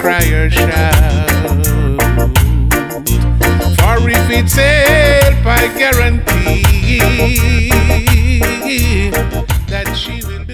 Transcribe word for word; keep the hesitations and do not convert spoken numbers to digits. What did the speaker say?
cry or shout. For if it's help, I guarantee that she will